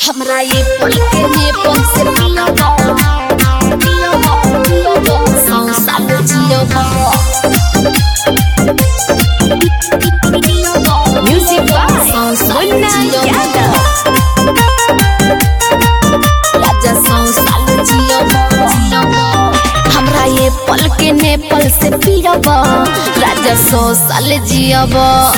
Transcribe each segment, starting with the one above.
हमरा ये पल में पल से पिया सौ साल जियो म्यूजिक मुन्ना यादव राजा सौ साल जियो हमरा ये पल के नेपाल से पियब राजा 100 साल जियब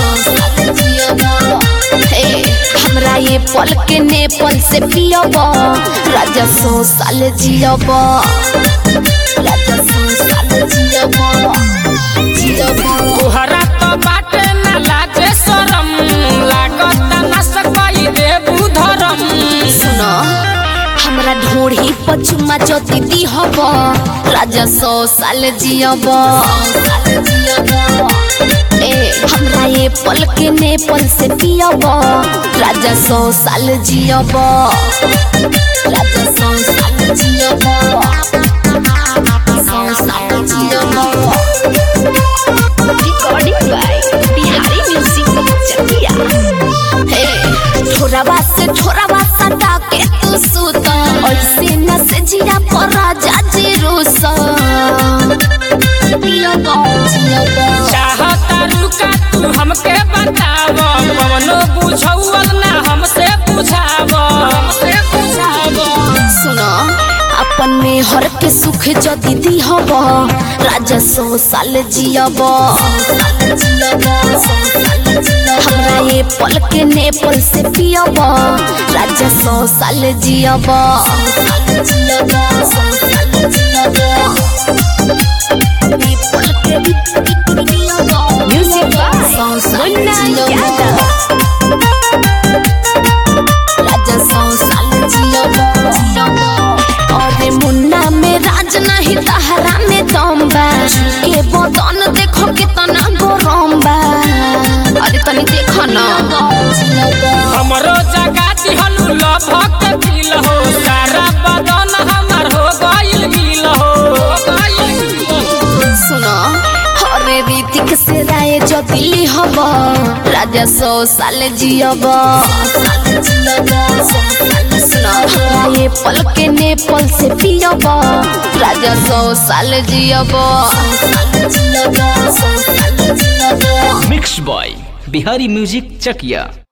हमरा ये पल के नेपाल से पियब राजा 100 साल जियब राजा 100 साल जियब तोहरा तो बाटे ना लाजे शरम लागत ना सकई देबू धरम सुनो हमरा ढोढ़ी पचुमा जति दिहब राजा 100 साल जियब हमरा ये पल के नेपाल से पियब राजा 100 साल जियब राजा 100 साल जियब 100 साल जियब recording by Bihari music Chakiya थोड़ावा से थोड़ावा सटा के तू सुता ऐसे न से जिया पर राजा जी रोसा चाहता रुका तू हमके बताव कवनो बुझौल ना हमसे बुझाव सुनो अपन में हर के सुख जदी दिहब राजा 100 साल जियब हमरा ये पल के नेपाल से पियब राजा 100 साल जियब म्यूजिक मुन्ना यादव राजा 100 साल जियब अरे मुन्ना में राज नहीं तहरा में दम बा के बदन देखो कितना गरम बा अरे तनी देखो ना हमरो जगा दिहलु लभक दिल हो सारा बदन हमर हो गइल गिल हो सुनो अरे रीतिक से राय जो दिल्ली हब राजा 100 साल जियब सुनो ये पल के नेपाल से पियब राजा 100 साल जियब mix by Bihari music Chakiya.